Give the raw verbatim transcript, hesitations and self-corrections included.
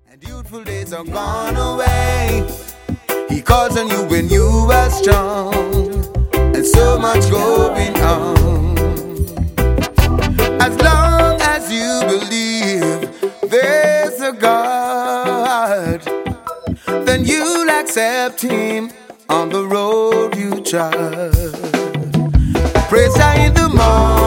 And youthful days are gone away. He calls on you when you are strong, and so much going on. As long as you believe there's a God, then you'll accept Him on the road you trod. Praise Him in the morning,